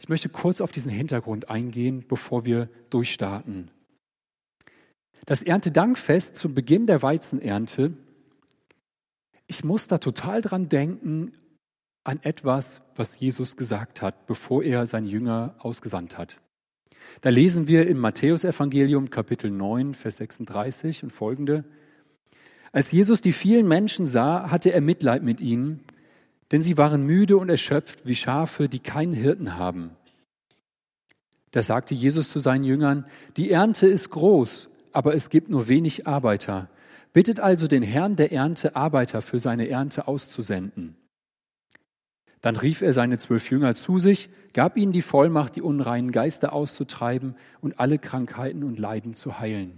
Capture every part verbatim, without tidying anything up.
Ich möchte kurz auf diesen Hintergrund eingehen, bevor wir durchstarten. Das Erntedankfest zum Beginn der Weizenernte, ich muss da total dran denken an etwas, was Jesus gesagt hat, bevor er seine Jünger ausgesandt hat. Da lesen wir im Matthäusevangelium Kapitel neun, Vers sechsunddreißig und folgende. Als Jesus die vielen Menschen sah, hatte er Mitleid mit ihnen, denn sie waren müde und erschöpft wie Schafe, die keinen Hirten haben. Da sagte Jesus zu seinen Jüngern, die Ernte ist groß, aber es gibt nur wenig Arbeiter. Bittet also den Herrn der Ernte, Arbeiter für seine Ernte auszusenden. Dann rief er seine zwölf Jünger zu sich, gab ihnen die Vollmacht, die unreinen Geister auszutreiben und alle Krankheiten und Leiden zu heilen.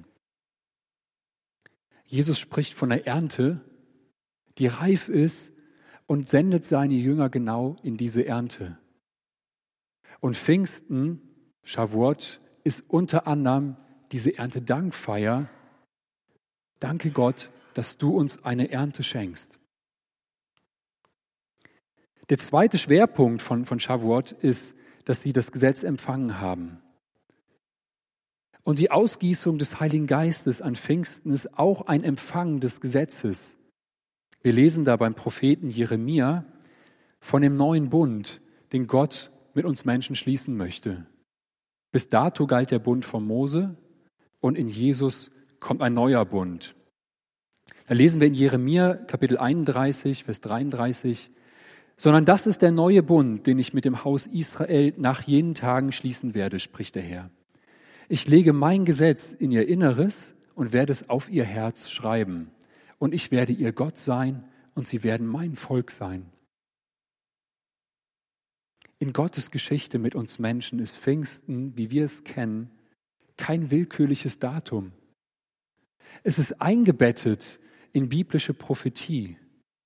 Jesus spricht von der Ernte, die reif ist, und sendet seine Jünger genau in diese Ernte. Und Pfingsten, Shavuot, ist unter anderem diese Erntedankfeier. Danke Gott, dass du uns eine Ernte schenkst. Der zweite Schwerpunkt von, von Shavuot ist, dass sie das Gesetz empfangen haben. Und die Ausgießung des Heiligen Geistes an Pfingsten ist auch ein Empfang des Gesetzes. Wir lesen da beim Propheten Jeremia von dem neuen Bund, den Gott mit uns Menschen schließen möchte. Bis dato galt der Bund von Mose und in Jesus kommt ein neuer Bund. Da lesen wir in Jeremia Kapitel einunddreißig, Vers dreiunddreißig, sondern das ist der neue Bund, den ich mit dem Haus Israel nach jenen Tagen schließen werde, spricht der Herr. Ich lege mein Gesetz in ihr Inneres und werde es auf ihr Herz schreiben. Und ich werde ihr Gott sein und sie werden mein Volk sein. In Gottes Geschichte mit uns Menschen ist Pfingsten, wie wir es kennen, kein willkürliches Datum. Es ist eingebettet in biblische Prophetie.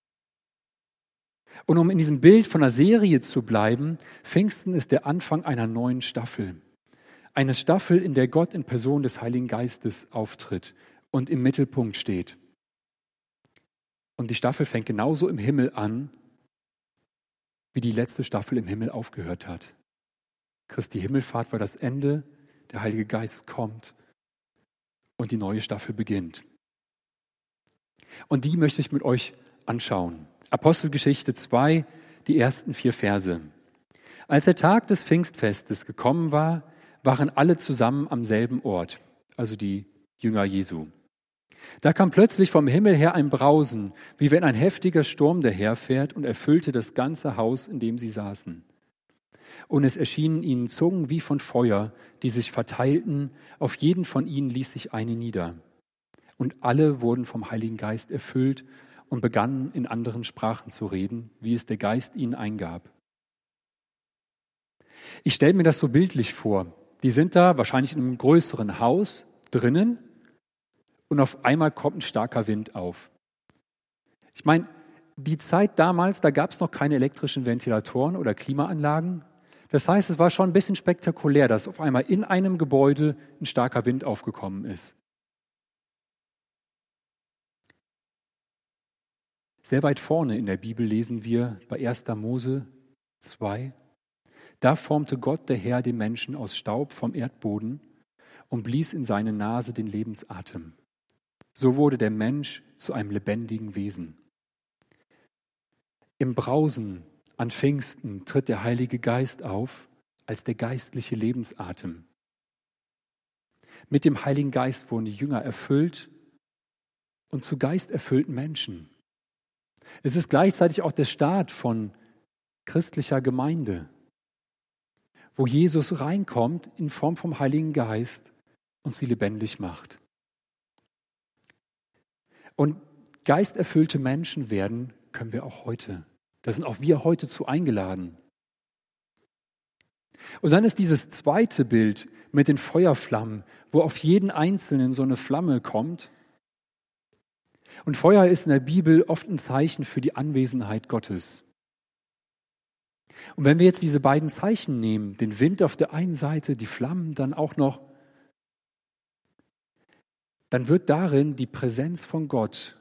Und um in diesem Bild von einer Serie zu bleiben, Pfingsten ist der Anfang einer neuen Staffel. Eine Staffel, in der Gott in Person des Heiligen Geistes auftritt und im Mittelpunkt steht. Und die Staffel fängt genauso im Himmel an, wie die letzte Staffel im Himmel aufgehört hat. Christi Himmelfahrt war das Ende, der Heilige Geist kommt und die neue Staffel beginnt. Und die möchte ich mit euch anschauen. Apostelgeschichte zwei, die ersten vier Verse. Als der Tag des Pfingstfestes gekommen war, waren alle zusammen am selben Ort, also die Jünger Jesu. Da kam plötzlich vom Himmel her ein Brausen, wie wenn ein heftiger Sturm daherfährt und erfüllte das ganze Haus, in dem sie saßen. Und es erschienen ihnen Zungen wie von Feuer, die sich verteilten, auf jeden von ihnen ließ sich eine nieder. Und alle wurden vom Heiligen Geist erfüllt und begannen in anderen Sprachen zu reden, wie es der Geist ihnen eingab. Ich stelle mir das so bildlich vor. Die sind da wahrscheinlich in einem größeren Haus drinnen und auf einmal kommt ein starker Wind auf. Ich meine, die Zeit damals, da gab es noch keine elektrischen Ventilatoren oder Klimaanlagen. Das heißt, es war schon ein bisschen spektakulär, dass auf einmal in einem Gebäude ein starker Wind aufgekommen ist. Sehr weit vorne in der Bibel lesen wir bei erster Mose zwei, da formte Gott, der Herr, den Menschen aus Staub vom Erdboden und blies in seine Nase den Lebensatem. So wurde der Mensch zu einem lebendigen Wesen. Im Brausen an Pfingsten tritt der Heilige Geist auf als der geistliche Lebensatem. Mit dem Heiligen Geist wurden die Jünger erfüllt und zu geisterfüllten Menschen. Es ist gleichzeitig auch der Start von christlicher Gemeinde, wo Jesus reinkommt in Form vom Heiligen Geist und sie lebendig macht. Und geisterfüllte Menschen werden können wir auch heute. Da sind auch wir heute zu eingeladen. Und dann ist dieses zweite Bild mit den Feuerflammen, wo auf jeden Einzelnen so eine Flamme kommt. Und Feuer ist in der Bibel oft ein Zeichen für die Anwesenheit Gottes. Und wenn wir jetzt diese beiden Zeichen nehmen, den Wind auf der einen Seite, die Flammen dann auch noch, dann wird darin die Präsenz von Gott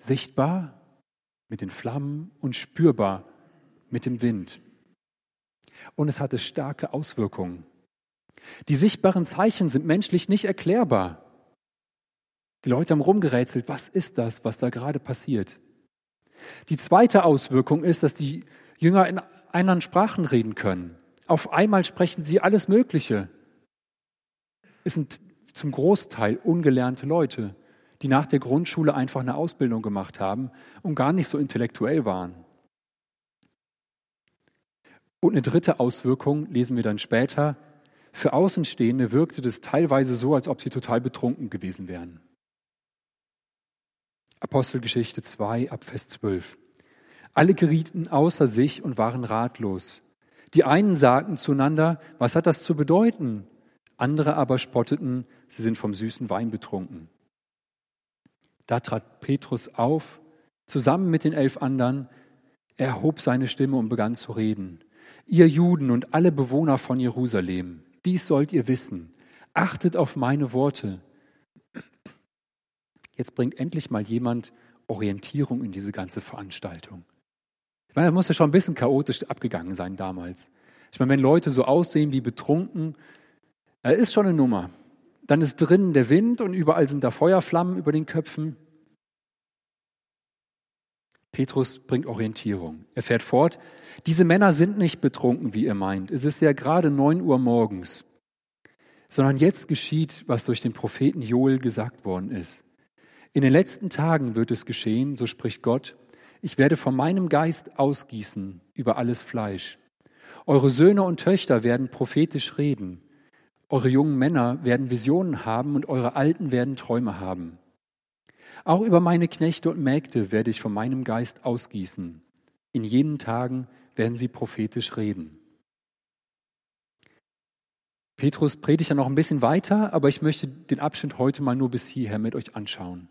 sichtbar mit den Flammen und spürbar mit dem Wind. Und es hatte starke Auswirkungen. Die sichtbaren Zeichen sind menschlich nicht erklärbar. Die Leute haben rumgerätselt, was ist das, was da gerade passiert? Die zweite Auswirkung ist, dass die Jünger in anderen Sprachen reden können. Auf einmal sprechen sie alles Mögliche. Es sind zum Großteil ungelernte Leute, die nach der Grundschule einfach eine Ausbildung gemacht haben und gar nicht so intellektuell waren. Und eine dritte Auswirkung lesen wir dann später. Für Außenstehende wirkte das teilweise so, als ob sie total betrunken gewesen wären. Apostelgeschichte zwei, ab Vers zwölf. Alle gerieten außer sich und waren ratlos. Die einen sagten zueinander, was hat das zu bedeuten? Andere aber spotteten, sie sind vom süßen Wein betrunken. Da trat Petrus auf, zusammen mit den elf anderen. Er erhob seine Stimme und begann zu reden. Ihr Juden und alle Bewohner von Jerusalem, dies sollt ihr wissen. Achtet auf meine Worte. Jetzt bringt endlich mal jemand Orientierung in diese ganze Veranstaltung. Ich meine, das muss ja schon ein bisschen chaotisch abgegangen sein damals. Ich meine, wenn Leute so aussehen wie betrunken, das ist schon eine Nummer. Dann ist drinnen der Wind und überall sind da Feuerflammen über den Köpfen. Petrus bringt Orientierung. Er fährt fort, diese Männer sind nicht betrunken, wie ihr meint. Es ist ja gerade neun Uhr morgens. Sondern jetzt geschieht, was durch den Propheten Joel gesagt worden ist. In den letzten Tagen wird es geschehen, so spricht Gott, ich werde von meinem Geist ausgießen über alles Fleisch. Eure Söhne und Töchter werden prophetisch reden. Eure jungen Männer werden Visionen haben und eure Alten werden Träume haben. Auch über meine Knechte und Mägde werde ich von meinem Geist ausgießen. In jenen Tagen werden sie prophetisch reden. Petrus predigt ja noch ein bisschen weiter, aber ich möchte den Abschnitt heute mal nur bis hierher mit euch anschauen.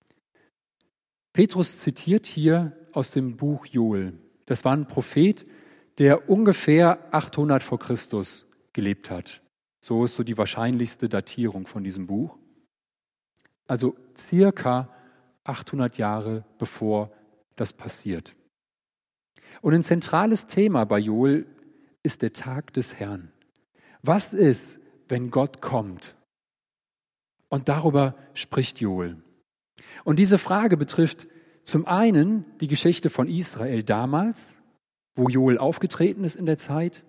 Petrus zitiert hier aus dem Buch Joel. Das war ein Prophet, der ungefähr achthundert vor Christus gelebt hat. So ist so die wahrscheinlichste Datierung von diesem Buch. Also circa achthundert Jahre bevor das passiert. Und ein zentrales Thema bei Joel ist der Tag des Herrn. Was ist, wenn Gott kommt? Und darüber spricht Joel. Und diese Frage betrifft zum einen die Geschichte von Israel damals, wo Joel aufgetreten ist in der Zeit.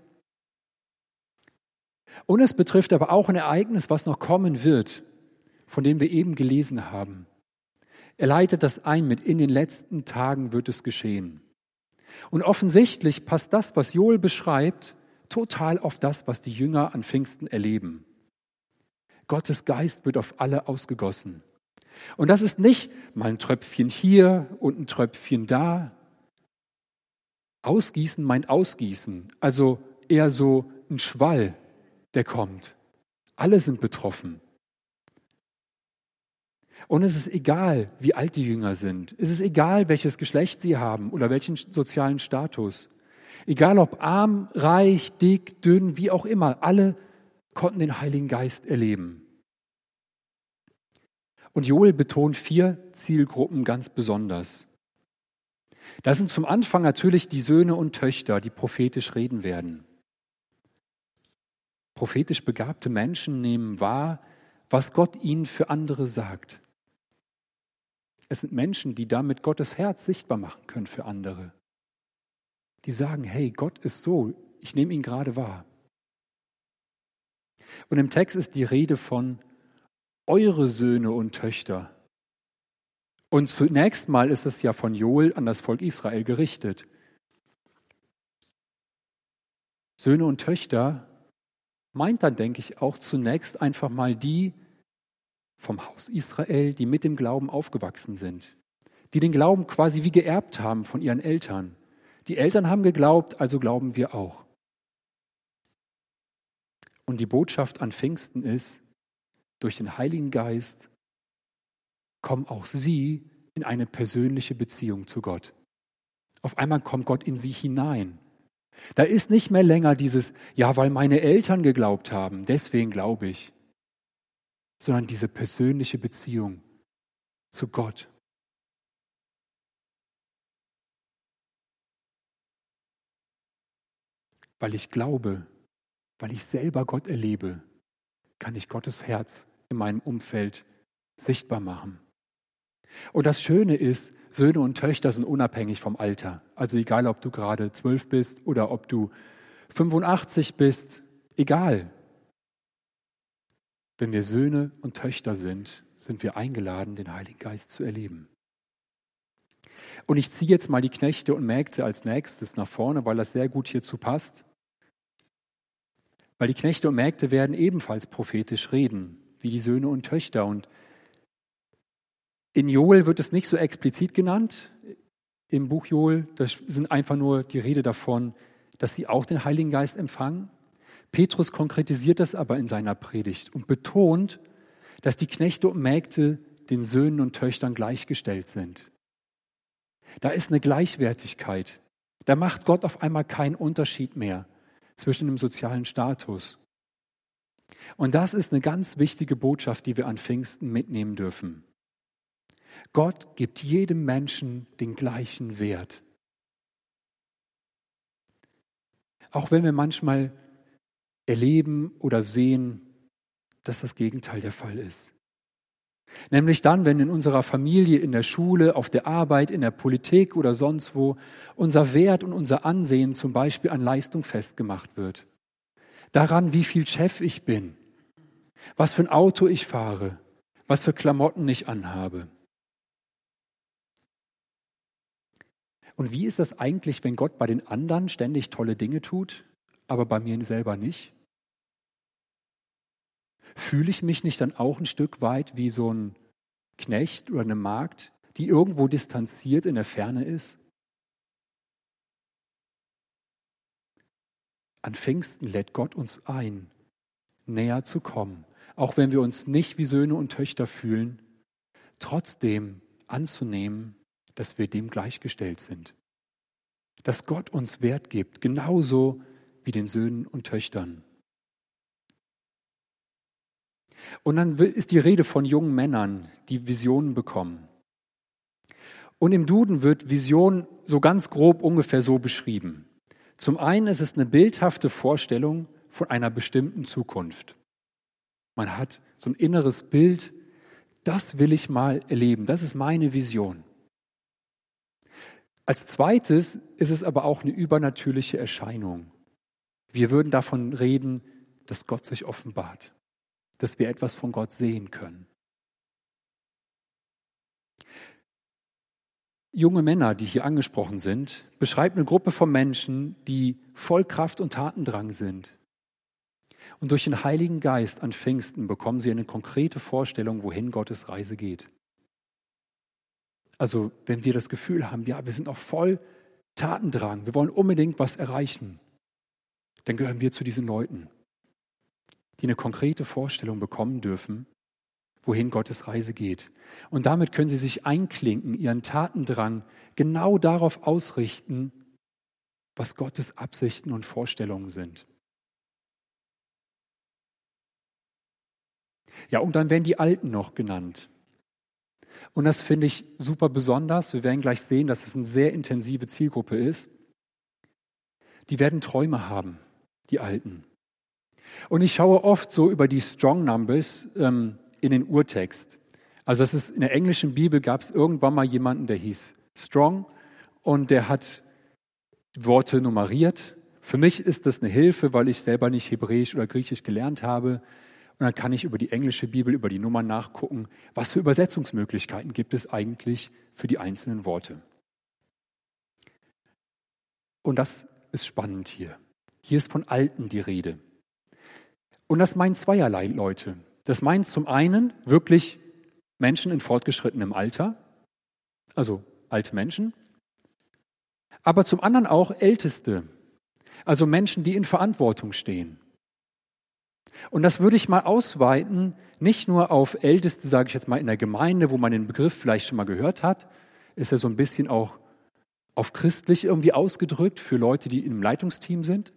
Und es betrifft aber auch ein Ereignis, was noch kommen wird, von dem wir eben gelesen haben. Er leitet das ein mit, in den letzten Tagen wird es geschehen. Und offensichtlich passt das, was Joel beschreibt, total auf das, was die Jünger an Pfingsten erleben. Gottes Geist wird auf alle ausgegossen. Und das ist nicht mal ein Tröpfchen hier und ein Tröpfchen da. Ausgießen meint ausgießen, also eher so ein Schwall, der kommt. Alle sind betroffen. Und es ist egal, wie alt die Jünger sind. Es ist egal, welches Geschlecht sie haben oder welchen sozialen Status. Egal ob arm, reich, dick, dünn, wie auch immer. Alle konnten den Heiligen Geist erleben. Und Joel betont vier Zielgruppen ganz besonders. Das sind zum Anfang natürlich die Söhne und Töchter, die prophetisch reden werden. Prophetisch begabte Menschen nehmen wahr, was Gott ihnen für andere sagt. Es sind Menschen, die damit Gottes Herz sichtbar machen können für andere. Die sagen, hey, Gott ist so, ich nehme ihn gerade wahr. Und im Text ist die Rede von eure Söhne und Töchter. Und zunächst mal ist es ja von Joel an das Volk Israel gerichtet. Söhne und Töchter meint dann, denke ich, auch zunächst einfach mal die vom Haus Israel, die mit dem Glauben aufgewachsen sind, die den Glauben quasi wie geerbt haben von ihren Eltern. Die Eltern haben geglaubt, also glauben wir auch. Und die Botschaft an Pfingsten ist, durch den Heiligen Geist kommen auch sie in eine persönliche Beziehung zu Gott. Auf einmal kommt Gott in sie hinein. Da ist nicht mehr länger dieses, ja, weil meine Eltern geglaubt haben, deswegen glaube ich, sondern diese persönliche Beziehung zu Gott. weil ich glaube, weil ich selber Gott erlebe, kann ich Gottes Herz in meinem Umfeld sichtbar machen. Und das Schöne ist, Söhne und Töchter sind unabhängig vom Alter. Also egal, ob du gerade zwölf bist oder ob du fünfundachtzig bist, egal. Wenn wir Söhne und Töchter sind, sind wir eingeladen, den Heiligen Geist zu erleben. Und ich ziehe jetzt mal die Knechte und Mägde als nächstes nach vorne, weil das sehr gut hierzu passt. Weil die Knechte und Mägde werden ebenfalls prophetisch reden, wie die Söhne und Töchter. Und in Joel wird es nicht so explizit genannt. Im Buch Joel, da sind einfach nur die Rede davon, dass sie auch den Heiligen Geist empfangen. Petrus konkretisiert das aber in seiner Predigt und betont, dass die Knechte und Mägde den Söhnen und Töchtern gleichgestellt sind. Da ist eine Gleichwertigkeit. Da macht Gott auf einmal keinen Unterschied mehr zwischen dem sozialen Status. Und das ist eine ganz wichtige Botschaft, die wir an Pfingsten mitnehmen dürfen. Gott gibt jedem Menschen den gleichen Wert. Auch wenn wir manchmal erleben oder sehen, dass das Gegenteil der Fall ist. Nämlich dann, wenn in unserer Familie, in der Schule, auf der Arbeit, in der Politik oder sonst wo unser Wert und unser Ansehen zum Beispiel an Leistung festgemacht wird. Daran, wie viel Chef ich bin, was für ein Auto ich fahre, was für Klamotten ich anhabe. Und wie ist das eigentlich, wenn Gott bei den anderen ständig tolle Dinge tut, aber bei mir selber nicht? Fühle ich mich nicht dann auch ein Stück weit wie so ein Knecht oder eine Magd, die irgendwo distanziert in der Ferne ist? An Pfingsten lädt Gott uns ein, näher zu kommen, auch wenn wir uns nicht wie Söhne und Töchter fühlen, trotzdem anzunehmen, dass wir dem gleichgestellt sind. Dass Gott uns Wert gibt, genauso wie den Söhnen und Töchtern. Und dann ist die Rede von jungen Männern, die Visionen bekommen. Und im Duden wird Vision so ganz grob ungefähr so beschrieben. Zum einen ist es eine bildhafte Vorstellung von einer bestimmten Zukunft. Man hat so ein inneres Bild, das will ich mal erleben, das ist meine Vision. Als zweites ist es aber auch eine übernatürliche Erscheinung. Wir würden davon reden, dass Gott sich offenbart, dass wir etwas von Gott sehen können. Junge Männer, die hier angesprochen sind, beschreibt eine Gruppe von Menschen, die voll Kraft und Tatendrang sind. Und durch den Heiligen Geist an Pfingsten bekommen sie eine konkrete Vorstellung, wohin Gottes Reise geht. Also wenn wir das Gefühl haben, ja, wir sind auch voll Tatendrang, wir wollen unbedingt was erreichen, dann gehören wir zu diesen Leuten, die eine konkrete Vorstellung bekommen dürfen, wohin Gottes Reise geht. Und damit können sie sich einklinken, ihren Tatendrang genau darauf ausrichten, was Gottes Absichten und Vorstellungen sind. Ja, und dann werden die Alten noch genannt. Und das finde ich super besonders. Wir werden gleich sehen, dass es eine sehr intensive Zielgruppe ist. Die werden Träume haben, die Alten. Und ich schaue oft so über die Strong Numbers ähm, in den Urtext. Also das ist, in der englischen Bibel gab es irgendwann mal jemanden, der hieß Strong und der hat Worte nummeriert. Für mich ist das eine Hilfe, weil ich selber nicht Hebräisch oder Griechisch gelernt habe. Und dann kann ich über die englische Bibel, über die Nummern nachgucken, was für Übersetzungsmöglichkeiten gibt es eigentlich für die einzelnen Worte. Und das ist spannend hier. Hier ist von Alten die Rede. Und das meint zweierlei Leute. Das meint zum einen wirklich Menschen in fortgeschrittenem Alter, also alte Menschen, aber zum anderen auch Älteste, also Menschen, die in Verantwortung stehen. Und das würde ich mal ausweiten, nicht nur auf Älteste, sage ich jetzt mal, in der Gemeinde, wo man den Begriff vielleicht schon mal gehört hat, ist ja so ein bisschen auch auf christlich irgendwie ausgedrückt für Leute, die im Leitungsteam sind.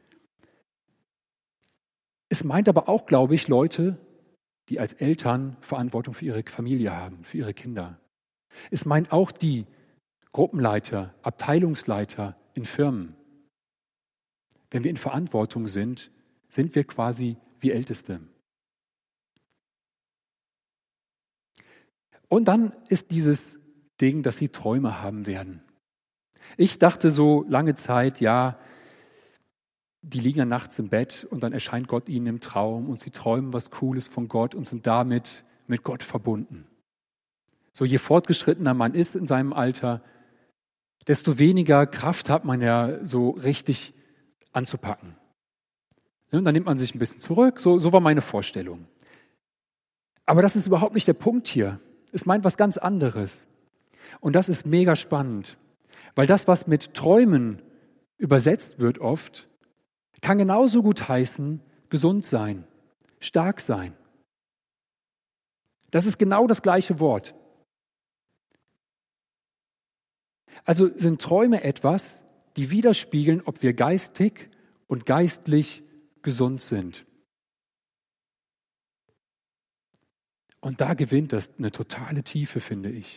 Es meint aber auch, glaube ich, Leute, die als Eltern Verantwortung für ihre Familie haben, für ihre Kinder. Es meint auch die Gruppenleiter, Abteilungsleiter in Firmen. wenn wir in Verantwortung sind, sind wir quasi wie Älteste. Und dann ist dieses Ding, dass sie Träume haben werden. Ich dachte so lange Zeit, ja, die liegen ja nachts im Bett und dann erscheint Gott ihnen im Traum und sie träumen was Cooles von Gott und sind damit mit Gott verbunden. So, je fortgeschrittener man ist in seinem Alter, desto weniger Kraft hat man ja so richtig anzupacken. Und dann nimmt man sich ein bisschen zurück, so, so war meine Vorstellung. Aber das ist überhaupt nicht der Punkt hier. Es meint was ganz anderes. Und das ist mega spannend, weil das, was mit Träumen übersetzt wird oft, kann genauso gut heißen, gesund sein, stark sein. Das ist genau das gleiche Wort. Also sind Träume etwas, die widerspiegeln, ob wir geistig und geistlich gesund sind. Und da gewinnt das eine totale Tiefe, finde ich.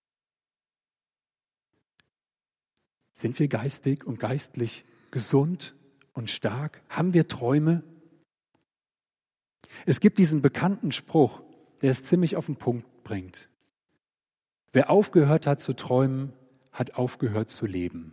Sind wir geistig und geistlich gesund und stark? Haben wir Träume? Es gibt diesen bekannten Spruch, der es ziemlich auf den Punkt bringt. Wer aufgehört hat zu träumen, hat aufgehört zu leben.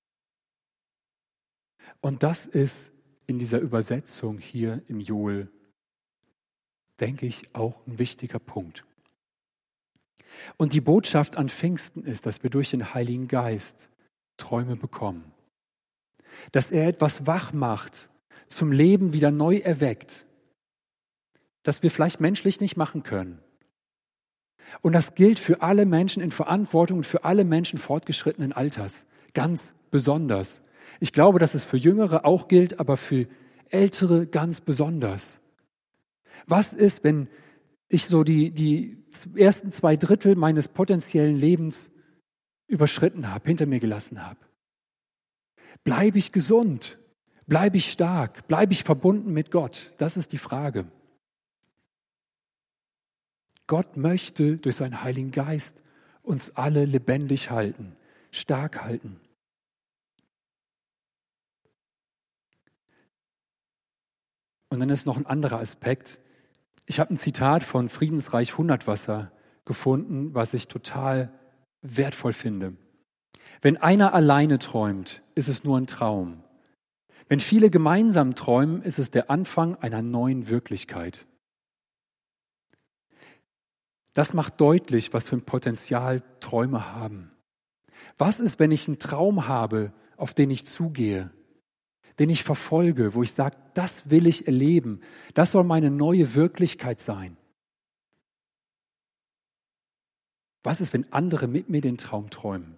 Und das ist in dieser Übersetzung hier im Joel, denke ich, auch ein wichtiger Punkt. Und die Botschaft an Pfingsten ist, dass wir durch den Heiligen Geist Träume bekommen. Dass er etwas wach macht, zum Leben wieder neu erweckt, das wir vielleicht menschlich nicht machen können. Und das gilt für alle Menschen in Verantwortung und für alle Menschen fortgeschrittenen Alters, ganz besonders. Ich glaube, dass es für Jüngere auch gilt, aber für Ältere ganz besonders. Was ist, wenn ich so die, die ersten zwei Drittel meines potenziellen Lebens überschritten habe, hinter mir gelassen habe? Bleibe ich gesund? Bleibe ich stark? Bleibe ich verbunden mit Gott? Das ist die Frage. Gott möchte durch seinen Heiligen Geist uns alle lebendig halten, stark halten. Und dann ist noch ein anderer Aspekt. Ich habe ein Zitat von Friedensreich Hundertwasser gefunden, was ich total wertvoll finde. Wenn einer alleine träumt, ist es nur ein Traum. Wenn viele gemeinsam träumen, ist es der Anfang einer neuen Wirklichkeit. Das macht deutlich, was für ein Potenzial Träume haben. Was ist, wenn ich einen Traum habe, auf den ich zugehe, den ich verfolge, wo ich sage, das will ich erleben, das soll meine neue Wirklichkeit sein? Was ist, wenn andere mit mir den Traum träumen?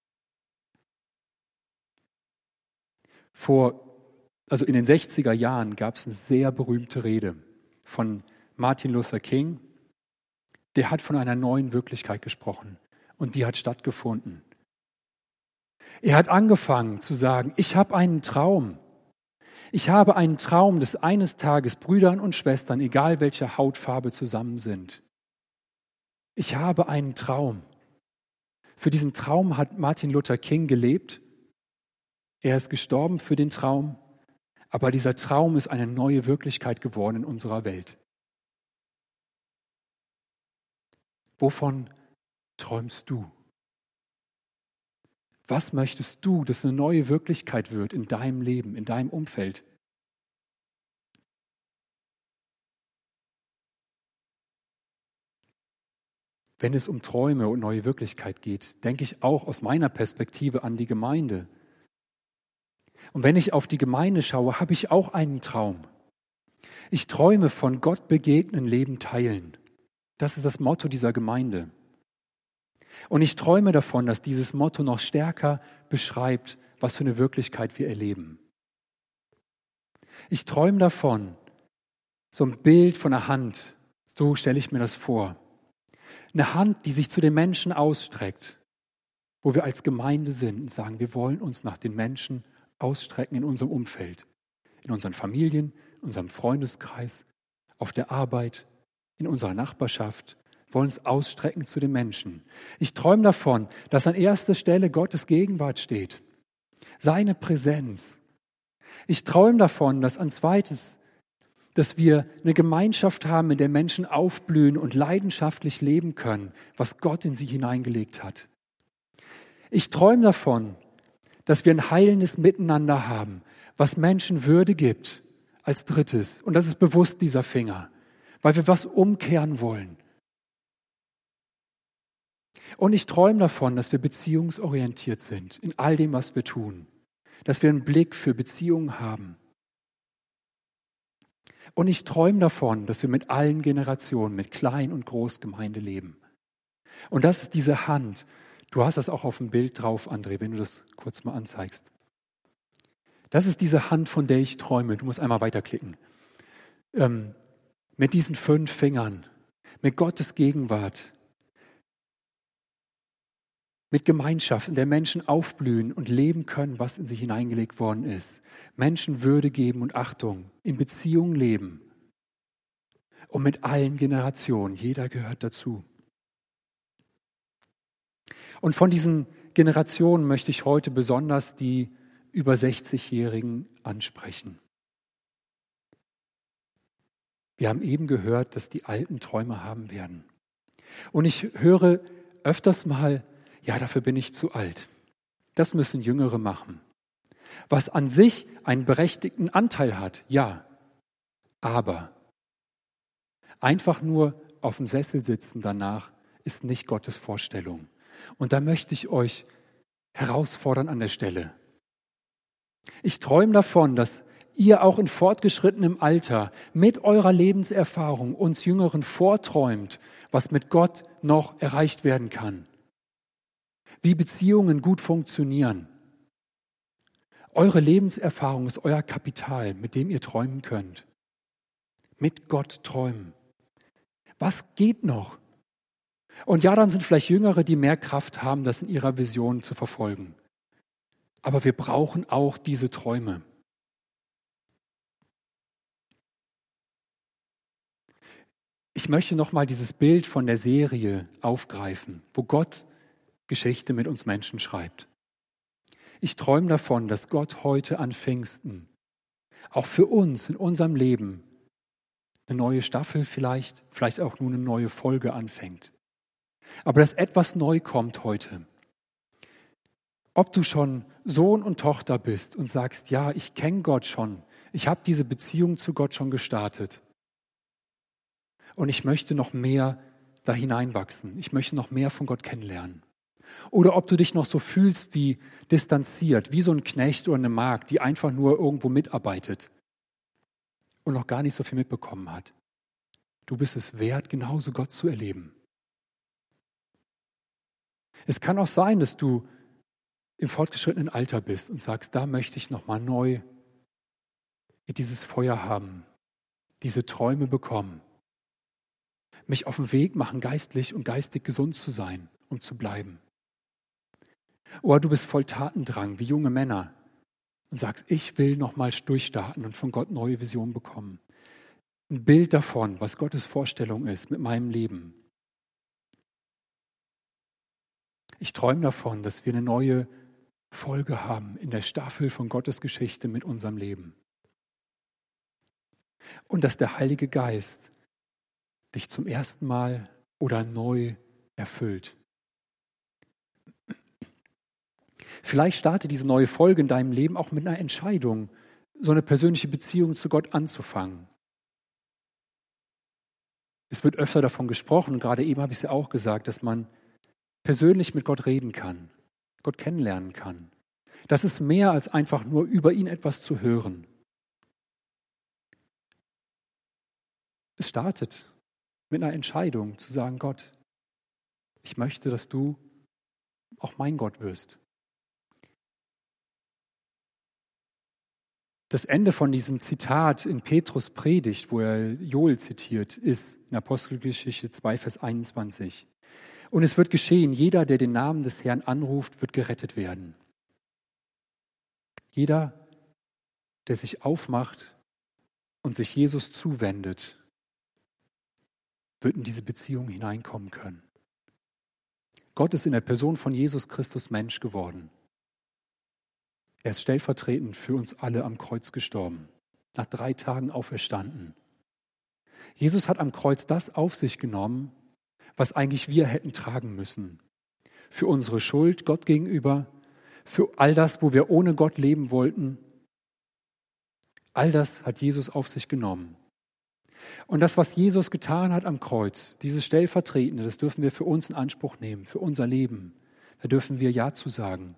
Vor, also in den sechziger Jahren gab es eine sehr berühmte Rede von Martin Luther King. Der hat von einer neuen Wirklichkeit gesprochen und die hat stattgefunden. Er hat angefangen zu sagen, ich habe einen Traum. Ich habe einen Traum, dass eines Tages Brüder und Schwestern, egal welcher Hautfarbe, zusammen sind. Ich habe einen Traum. Für diesen Traum hat Martin Luther King gelebt. Er ist gestorben für den Traum, aber dieser Traum ist eine neue Wirklichkeit geworden in unserer Welt. Wovon träumst du? Was möchtest du, dass eine neue Wirklichkeit wird in deinem Leben, in deinem Umfeld? Wenn es um Träume und neue Wirklichkeit geht, denke ich auch aus meiner Perspektive an die Gemeinde. Und wenn ich auf die Gemeinde schaue, habe ich auch einen Traum. Ich träume von Gott begegnen, Leben teilen. Das ist das Motto dieser Gemeinde. Und ich träume davon, dass dieses Motto noch stärker beschreibt, was für eine Wirklichkeit wir erleben. Ich träume davon, so ein Bild von einer Hand, so stelle ich mir das vor. Eine Hand, die sich zu den Menschen ausstreckt, wo wir als Gemeinde sind und sagen, wir wollen uns nach den Menschen ausstrecken in unserem Umfeld, in unseren Familien, in unserem Freundeskreis, auf der Arbeit, in unserer Nachbarschaft, wollen uns ausstrecken zu den Menschen. Ich träume davon, dass an erster Stelle Gottes Gegenwart steht, seine Präsenz, Ich träume davon, dass an zweites, dass wir eine Gemeinschaft haben, in der Menschen aufblühen und leidenschaftlich leben können, was Gott in sie hineingelegt hat. Ich träume davon, dass wir ein heilendes Miteinander haben, was Menschen Würde gibt, als drittes. Und das ist bewusst dieser Finger, weil wir was umkehren wollen. Und ich träume davon, dass wir beziehungsorientiert sind in all dem, was wir tun. Dass wir einen Blick für Beziehungen haben. Und ich träume davon, dass wir mit allen Generationen, mit Klein- und Großgemeinde leben. Und das ist diese Hand. Du hast das auch auf dem Bild drauf, André, wenn du das kurz mal anzeigst. Das ist diese Hand, von der ich träume. Du musst einmal weiterklicken. Ähm, mit diesen fünf Fingern, mit Gottes Gegenwart, mit Gemeinschaft, in der Menschen aufblühen und leben können, was in sie hineingelegt worden ist. Menschen Würde geben und Achtung, in Beziehungen leben. Und mit allen Generationen, jeder gehört dazu. Und von diesen Generationen möchte ich heute besonders die über sechzigjährigen ansprechen. Wir haben eben gehört, dass die Alten Träume haben werden. Und ich höre öfters mal, ja, dafür bin ich zu alt. Das müssen Jüngere machen. Was an sich einen berechtigten Anteil hat, ja. Aber einfach nur auf dem Sessel sitzen danach ist nicht Gottes Vorstellung. Und da möchte ich euch herausfordern an der Stelle. Ich träume davon, dass ihr auch in fortgeschrittenem Alter mit eurer Lebenserfahrung uns Jüngeren vorträumt, was mit Gott noch erreicht werden kann. Wie Beziehungen gut funktionieren. Eure Lebenserfahrung ist euer Kapital, mit dem ihr träumen könnt. Mit Gott träumen. Was geht noch? Und ja, dann sind vielleicht Jüngere, die mehr Kraft haben, das in ihrer Vision zu verfolgen. Aber wir brauchen auch diese Träume. Ich möchte nochmal dieses Bild von der Serie aufgreifen, wo Gott Geschichte mit uns Menschen schreibt. Ich träume davon, dass Gott heute an Pfingsten auch für uns in unserem Leben eine neue Staffel vielleicht, vielleicht auch nur eine neue Folge anfängt. Aber dass etwas neu kommt heute. Ob du schon Sohn und Tochter bist und sagst, ja, ich kenne Gott schon, ich habe diese Beziehung zu Gott schon gestartet und ich möchte noch mehr da hineinwachsen, ich möchte noch mehr von Gott kennenlernen. Oder ob du dich noch so fühlst wie distanziert, wie so ein Knecht oder eine Magd, die einfach nur irgendwo mitarbeitet und noch gar nicht so viel mitbekommen hat. Du bist es wert, genauso Gott zu erleben. Es kann auch sein, dass du im fortgeschrittenen Alter bist und sagst, da möchte ich nochmal neu dieses Feuer haben, diese Träume bekommen, mich auf den Weg machen, geistlich und geistig gesund zu sein, um zu bleiben. Oder du bist voll Tatendrang, wie junge Männer, und sagst, ich will nochmal durchstarten und von Gott neue Visionen bekommen. Ein Bild davon, was Gottes Vorstellung ist mit meinem Leben. Ich träume davon, dass wir eine neue Folge haben in der Staffel von Gottes Geschichte mit unserem Leben. Und dass der Heilige Geist dich zum ersten Mal oder neu erfüllt. Vielleicht startet diese neue Folge in deinem Leben auch mit einer Entscheidung, so eine persönliche Beziehung zu Gott anzufangen. Es wird öfter davon gesprochen, und gerade eben habe ich es ja auch gesagt, dass man persönlich mit Gott reden kann, Gott kennenlernen kann. Das ist mehr als einfach nur über ihn etwas zu hören. Es startet mit einer Entscheidung zu sagen, Gott, ich möchte, dass du auch mein Gott wirst. Das Ende von diesem Zitat in Petrus Predigt, wo er Joel zitiert, ist in Apostelgeschichte zwei, Vers einundzwanzig. Und es wird geschehen, jeder, der den Namen des Herrn anruft, wird gerettet werden. Jeder, der sich aufmacht und sich Jesus zuwendet, wird in diese Beziehung hineinkommen können. Gott ist in der Person von Jesus Christus Mensch geworden. Er ist stellvertretend für uns alle am Kreuz gestorben, nach drei Tagen auferstanden. Jesus hat am Kreuz das auf sich genommen, was eigentlich wir hätten tragen müssen. Für unsere Schuld Gott gegenüber, für all das, wo wir ohne Gott leben wollten. All das hat Jesus auf sich genommen. Und das, was Jesus getan hat am Kreuz, dieses Stellvertretende, das dürfen wir für uns in Anspruch nehmen, für unser Leben. Da dürfen wir Ja zu sagen.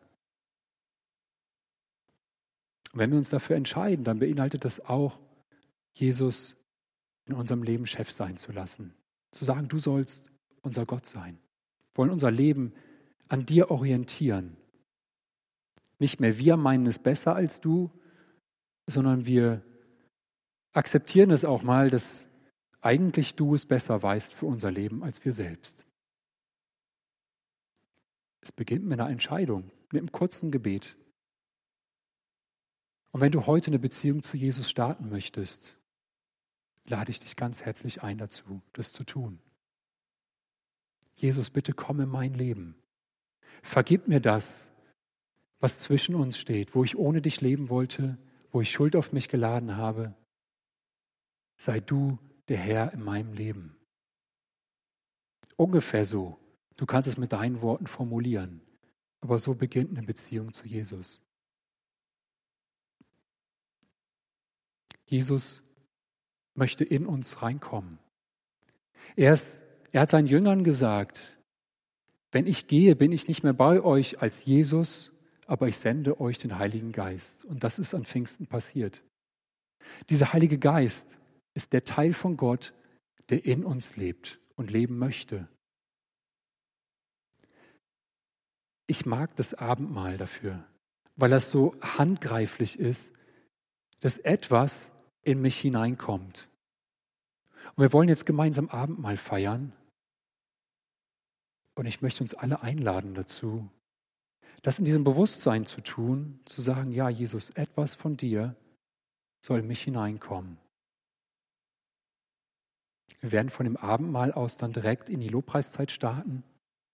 Und wenn wir uns dafür entscheiden, dann beinhaltet das auch, Jesus in unserem Leben Chef sein zu lassen. Zu sagen, du sollst unser Gott sein. Wir wollen unser Leben an dir orientieren. Nicht mehr wir meinen es besser als du, sondern wir akzeptieren es auch mal, dass eigentlich du es besser weißt für unser Leben als wir selbst. Es beginnt mit einer Entscheidung, mit einem kurzen Gebet. Und wenn du heute eine Beziehung zu Jesus starten möchtest, lade ich dich ganz herzlich ein dazu, das zu tun. Jesus, bitte komm in mein Leben. Vergib mir das, was zwischen uns steht, wo ich ohne dich leben wollte, wo ich Schuld auf mich geladen habe. Sei du der Herr in meinem Leben. Ungefähr so. Du kannst es mit deinen Worten formulieren. Aber so beginnt eine Beziehung zu Jesus. Jesus möchte in uns reinkommen. Er, ist, er hat seinen Jüngern gesagt, wenn ich gehe, bin ich nicht mehr bei euch als Jesus, aber ich sende euch den Heiligen Geist. Und das ist an Pfingsten passiert. Dieser Heilige Geist ist der Teil von Gott, der in uns lebt und leben möchte. Ich mag das Abendmahl dafür, weil das so handgreiflich ist, dass etwas in mich hineinkommt. Und wir wollen jetzt gemeinsam Abendmahl feiern. Und ich möchte uns alle einladen dazu, das in diesem Bewusstsein zu tun, zu sagen, ja, Jesus, etwas von dir soll in mich hineinkommen. Wir werden von dem Abendmahl aus dann direkt in die Lobpreiszeit starten.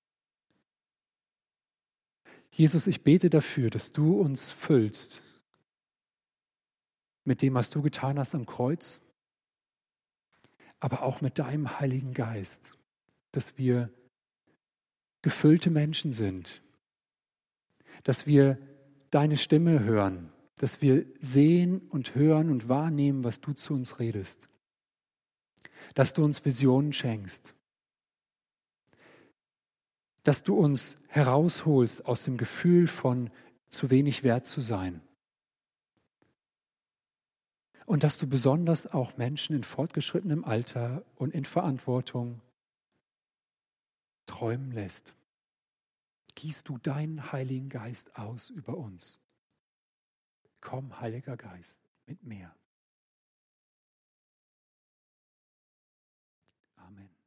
Jesus, ich bete dafür, dass du uns füllst mit dem, was du getan hast am Kreuz, aber auch mit deinem Heiligen Geist, dass wir gefüllte Menschen sind, dass wir deine Stimme hören, dass wir sehen und hören und wahrnehmen, was du zu uns redest, dass du uns Visionen schenkst, dass du uns herausholst aus dem Gefühl von zu wenig wert zu sein. Und dass du besonders auch Menschen in fortgeschrittenem Alter und in Verantwortung träumen lässt. Gießt du deinen Heiligen Geist aus über uns. Komm, Heiliger Geist, mit mir. Amen.